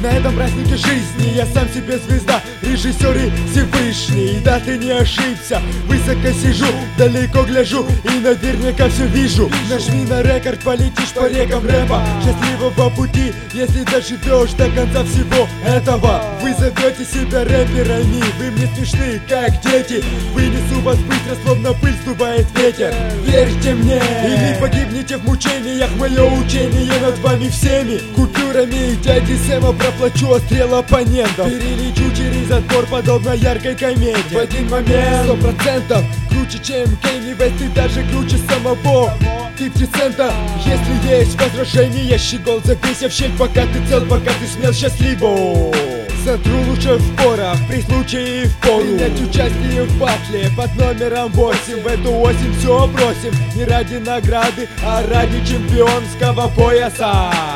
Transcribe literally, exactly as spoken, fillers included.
На этом празднике жизни я сам себе звезда, режиссер и Всевышний. Да, ты не ошибся, высоко сижу, далеко гляжу и наверняка все вижу. Нажми на рекорд, полетишь по рекам рэпа. Счастливого пути, если доживешь до конца всего этого. Вы зовете себя рэперами, вы мне смешны, как дети. Вынесу вас быстро, словно пыль сдувает ветер. Верьте мне, или погибнете в мучениях. Мое учение над вами всеми купюрами дяди Сэма проплачу острел оппонентов. Перелечу через отбор, подобно яркой комедии. В один момент сто процентов круче, чем Кейни Вест, и даже круче самого пятьдесят цента. Если есть возражение, щегол забейся в щель, пока ты цел, пока ты смел, счастливо. Сотру лучше в порах, при случае и в пору принять участие в батле под номером восемь. В эту осень все бросим, не ради награды, а ради чемпионского пояса.